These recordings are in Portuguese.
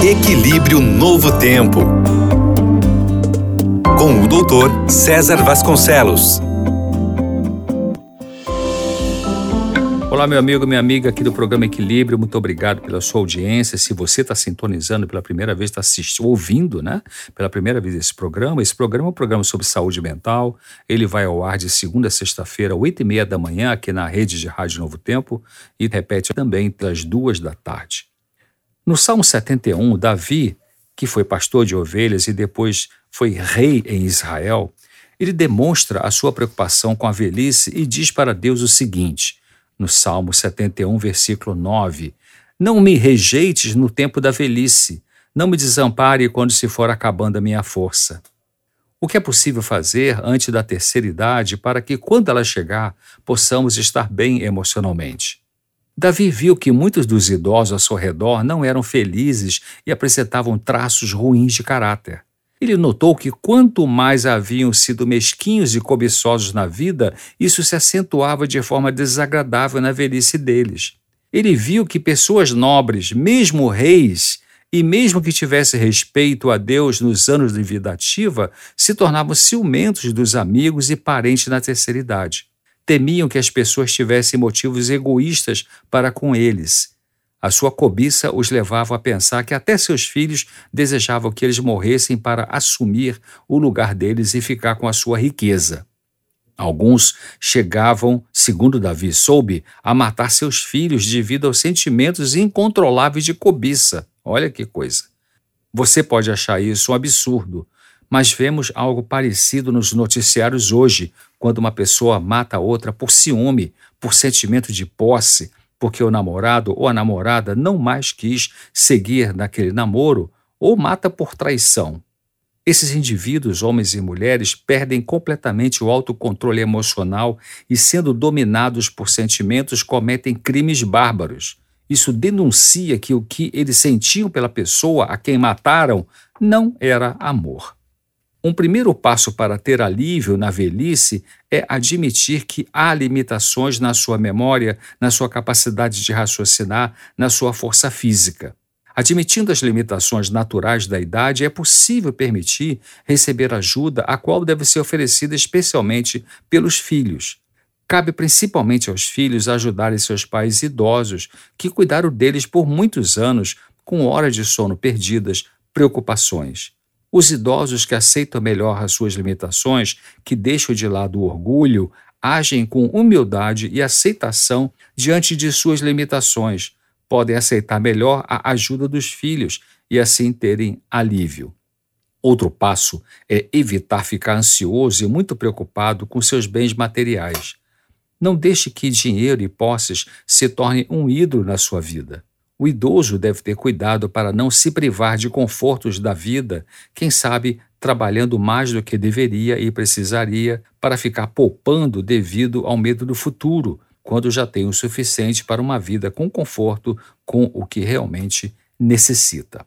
Equilíbrio Novo Tempo, com o Dr. César Vasconcelos. Olá, meu amigo, minha amiga aqui do programa Equilíbrio, muito obrigado pela sua audiência. Se você está sintonizando pela primeira vez, está ouvindo, né? Pela primeira vez esse programa é um programa sobre saúde mental. Ele vai ao ar de segunda a sexta-feira, 8h30 da manhã, aqui na rede de Rádio Novo Tempo, e repete também pelas 2 da tarde. No Salmo 71, Davi, que foi pastor de ovelhas e depois foi rei em Israel, ele demonstra a sua preocupação com a velhice e diz para Deus o seguinte, no Salmo 71, versículo 9, não me rejeites no tempo da velhice, não me desampare quando se for acabando a minha força. O que é possível fazer antes da terceira idade para que, quando ela chegar, possamos estar bem emocionalmente? Davi viu que muitos dos idosos ao seu redor não eram felizes e apresentavam traços ruins de caráter. Ele notou que quanto mais haviam sido mesquinhos e cobiçosos na vida, isso se acentuava de forma desagradável na velhice deles. Ele viu que pessoas nobres, mesmo reis, e mesmo que tivessem respeito a Deus nos anos de vida ativa, se tornavam ciumentos dos amigos e parentes na terceira idade. Temiam que as pessoas tivessem motivos egoístas para com eles. A sua cobiça os levava a pensar que até seus filhos desejavam que eles morressem para assumir o lugar deles e ficar com a sua riqueza. Alguns chegavam, segundo Davi soube, a matar seus filhos devido aos sentimentos incontroláveis de cobiça. Olha que coisa. Você pode achar isso um absurdo, mas vemos algo parecido nos noticiários hoje, quando uma pessoa mata a outra por ciúme, por sentimento de posse, porque o namorado ou a namorada não mais quis seguir naquele namoro, ou mata por traição. Esses indivíduos, homens e mulheres, perdem completamente o autocontrole emocional e, sendo dominados por sentimentos, cometem crimes bárbaros. Isso denuncia que o que eles sentiam pela pessoa a quem mataram não era amor. Um primeiro passo para ter alívio na velhice é admitir que há limitações na sua memória, na sua capacidade de raciocinar, na sua força física. Admitindo as limitações naturais da idade, é possível permitir receber ajuda, a qual deve ser oferecida especialmente pelos filhos. Cabe principalmente aos filhos ajudarem seus pais idosos, que cuidaram deles por muitos anos, com horas de sono perdidas, preocupações. Os idosos que aceitam melhor as suas limitações, que deixam de lado o orgulho, agem com humildade e aceitação diante de suas limitações, podem aceitar melhor a ajuda dos filhos e assim terem alívio. Outro passo é evitar ficar ansioso e muito preocupado com seus bens materiais. Não deixe que dinheiro e posses se tornem um ídolo na sua vida. O idoso deve ter cuidado para não se privar de confortos da vida, quem sabe trabalhando mais do que deveria e precisaria para ficar poupando devido ao medo do futuro, quando já tem o suficiente para uma vida com conforto, com o que realmente necessita.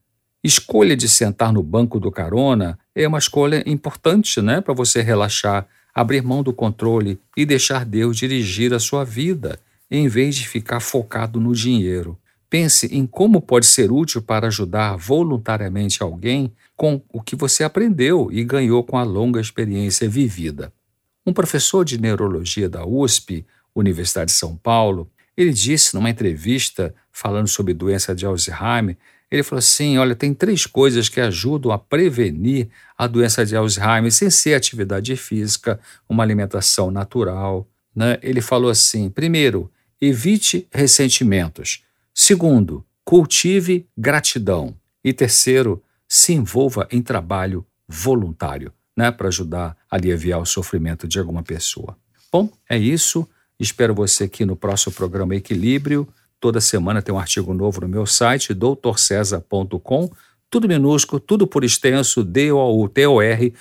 Escolha de sentar no banco do carona é uma escolha importante, para você relaxar, abrir mão do controle e deixar Deus dirigir a sua vida, em vez de ficar focado no dinheiro. Pense em como pode ser útil para ajudar voluntariamente alguém com o que você aprendeu e ganhou com a longa experiência vivida. Um professor de neurologia da USP, Universidade de São Paulo, ele disse numa entrevista falando sobre doença de Alzheimer, ele falou assim, olha, tem 3 coisas que ajudam a prevenir a doença de Alzheimer sem ser atividade física, uma alimentação natural. Ele falou assim, primeiro, evite ressentimentos. Segundo, cultive gratidão. E terceiro, se envolva em trabalho voluntário, para ajudar a aliviar o sofrimento de alguma pessoa. Bom, é isso. Espero você aqui no próximo programa Equilíbrio. Toda semana tem um artigo novo no meu site, drcesar.com. Tudo minúsculo, tudo por extenso, DOUTOR,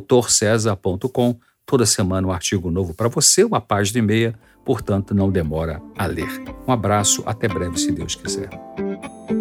drcesar.com. Toda semana um artigo novo para você, 1 página e meia. Portanto, não demora a ler. Um abraço, até breve, se Deus quiser.